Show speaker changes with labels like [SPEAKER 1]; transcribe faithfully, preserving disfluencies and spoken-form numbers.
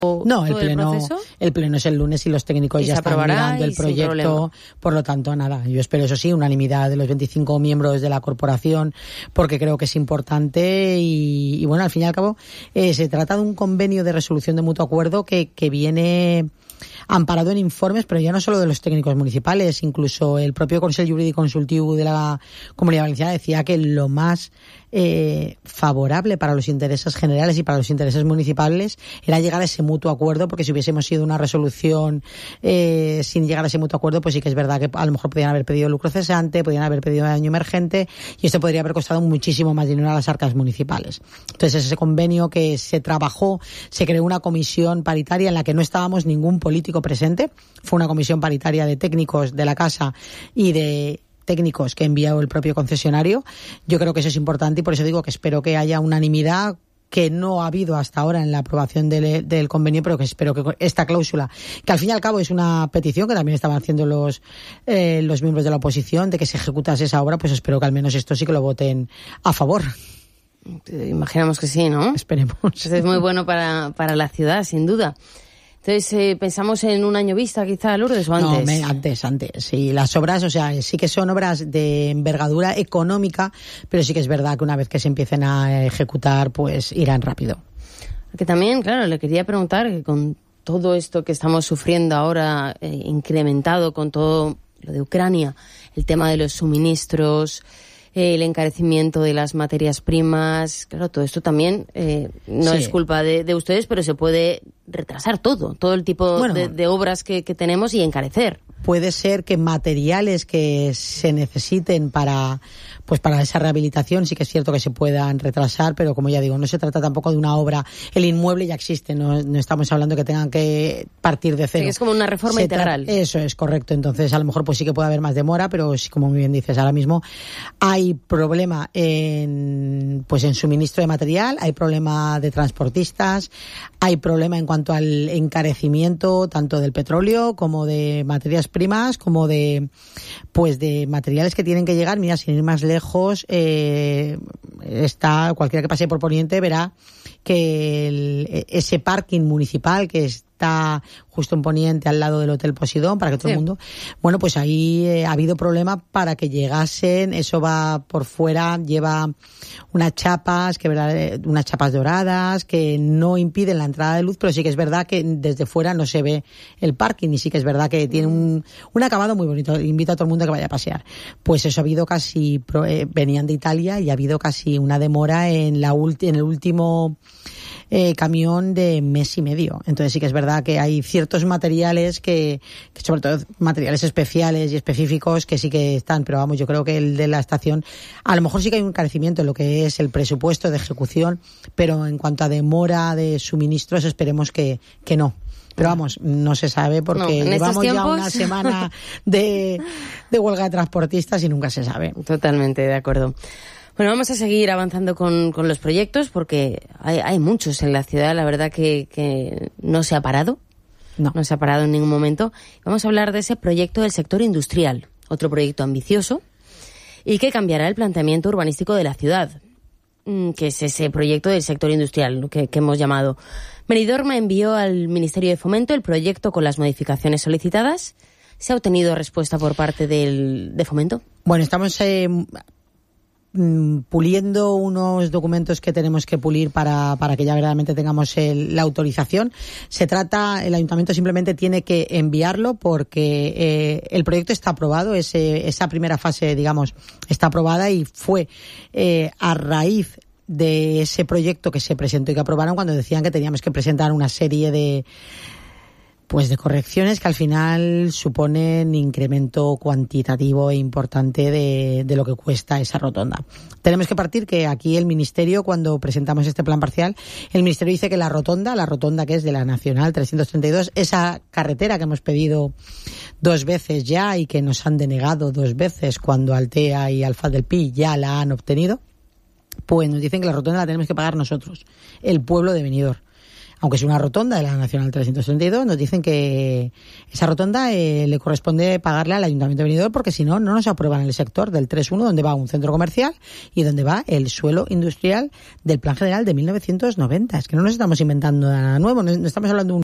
[SPEAKER 1] No, el pleno,
[SPEAKER 2] el,
[SPEAKER 1] el pleno es el lunes y los técnicos
[SPEAKER 2] y
[SPEAKER 1] ya están mirando el proyecto. Por lo tanto, nada, yo espero, eso sí, unanimidad de los veinticinco miembros de la corporación, porque creo que es importante y, y bueno, al fin y al cabo, eh, se trata de un convenio de resolución de mutuo acuerdo que, que viene amparado en informes, pero ya no solo de los técnicos municipales, incluso el propio Consell Jurídic Consultiu de la Comunidad Valenciana decía que lo más eh, favorable para los intereses generales y para los intereses municipales era llegar a ese mutuo acuerdo, porque si hubiésemos sido una resolución eh, sin llegar a ese mutuo acuerdo, pues sí que es verdad que a lo mejor podían haber pedido lucro cesante, podían haber pedido daño emergente y esto podría haber costado muchísimo más dinero a las arcas municipales. Entonces ese convenio que se trabajó, se creó una comisión paritaria en la que no estábamos ningún político presente, fue una comisión paritaria de técnicos de la casa y de técnicos que envió el propio concesionario. Yo creo que eso es importante y por eso digo que espero que haya unanimidad, que no ha habido hasta ahora en la aprobación del, del convenio, pero que espero que esta cláusula, que al fin y al cabo es una petición que también estaban haciendo los eh, los miembros de la oposición, de que se ejecutase esa obra, pues espero que al menos esto sí que lo voten a favor.
[SPEAKER 2] Imaginamos que sí, ¿no?
[SPEAKER 1] Esperemos.
[SPEAKER 2] Esto es muy bueno para, para la ciudad, sin duda. Entonces, eh, ¿pensamos en un año vista quizá, Lourdes, o antes?
[SPEAKER 1] No, me, antes, antes. Sí, las obras, o sea, sí que son obras de envergadura económica, pero sí que es verdad que una vez que se empiecen a ejecutar, pues irán rápido.
[SPEAKER 2] Que también, claro, le quería preguntar que con todo esto que estamos sufriendo ahora, eh, incrementado con todo lo de Ucrania, el tema de los suministros, el encarecimiento de las materias primas, claro, todo esto también eh, no sí. es culpa de, de ustedes, pero se puede retrasar todo, todo el tipo bueno, de, de obras que, que tenemos y encarecer.
[SPEAKER 1] Puede ser que materiales que se necesiten para pues para esa rehabilitación sí que es cierto que se puedan retrasar, pero como ya digo, no se trata tampoco de una obra, el inmueble ya existe, no, no estamos hablando que tengan que partir de cero.
[SPEAKER 2] Sí, es como una reforma
[SPEAKER 1] se
[SPEAKER 2] integral.
[SPEAKER 1] Tra- eso es correcto, entonces a lo mejor pues sí que puede haber más demora, pero sí, como muy bien dices, ahora mismo hay problema en pues en suministro de material, hay problema de transportistas, hay problema en cuanto al encarecimiento tanto del petróleo como de materias primas, como de pues de materiales que tienen que llegar. Mira, sin ir más lejos, eh, está cualquiera que pase por Poniente verá que el, ese parking municipal que está justo en Poniente al lado del Hotel Posidón, para que todo sí. el mundo, bueno, pues ahí eh, ha habido problema para que llegasen, eso va por fuera, lleva unas chapas, que verdad, unas chapas doradas que no impiden la entrada de luz, pero sí que es verdad que desde fuera no se ve el parking y sí que es verdad que tiene un, un acabado muy bonito. Invito a todo el mundo a que vaya a pasear. Pues eso ha habido casi, eh, venían de Italia y ha habido casi una demora en la ulti, en el último Eh, camión de mes y medio. Entonces sí que es verdad que hay ciertos materiales que, que sobre todo materiales especiales y específicos que sí que están, pero vamos, yo creo que el de la estación, a lo mejor sí que hay un encarecimiento en lo que es el presupuesto de ejecución, pero en cuanto a demora de suministros esperemos que, que no. Pero vamos, no se sabe porque no, llevamos ya una semana de, de huelga de transportistas y nunca se sabe.
[SPEAKER 2] Totalmente de acuerdo. Bueno, vamos a seguir avanzando con, con los proyectos porque hay, hay muchos en la ciudad, la verdad que, que no se ha parado, no. no se ha parado en ningún momento. Vamos a hablar de ese proyecto del sector industrial, otro proyecto ambicioso y que cambiará el planteamiento urbanístico de la ciudad, que es ese proyecto del sector industrial que, que hemos llamado. Benidorm me envió al Ministerio de Fomento el proyecto con las modificaciones solicitadas. ¿Se ha obtenido respuesta por parte del, de Fomento?
[SPEAKER 1] Bueno, estamos Eh... puliendo unos documentos que tenemos que pulir para, para que ya verdaderamente tengamos el, la autorización. Se trata, el ayuntamiento simplemente tiene que enviarlo porque eh, el proyecto está aprobado, ese, esa primera fase, digamos, está aprobada y fue eh, a raíz de ese proyecto que se presentó y que aprobaron cuando decían que teníamos que presentar una serie de pues de correcciones que al final suponen incremento cuantitativo e importante de, de lo que cuesta esa rotonda. Tenemos que partir que aquí el Ministerio, cuando presentamos este plan parcial, el Ministerio dice que la rotonda, la rotonda que es de la Nacional trescientos treinta y dos, esa carretera que hemos pedido dos veces ya y que nos han denegado dos veces cuando Altea y Alfaz del Pi ya la han obtenido, pues nos dicen que la rotonda la tenemos que pagar nosotros, el pueblo de Benidorm. aunque es una rotonda de la Nacional trescientos treinta y dos, nos dicen que esa rotonda eh, le corresponde pagarle al Ayuntamiento de Benidorm, porque si no, no nos aprueban el sector del tres uno, donde va un centro comercial y donde va el suelo industrial del Plan General de mil novecientos noventa. Es que no nos estamos inventando nada nuevo, no estamos hablando de un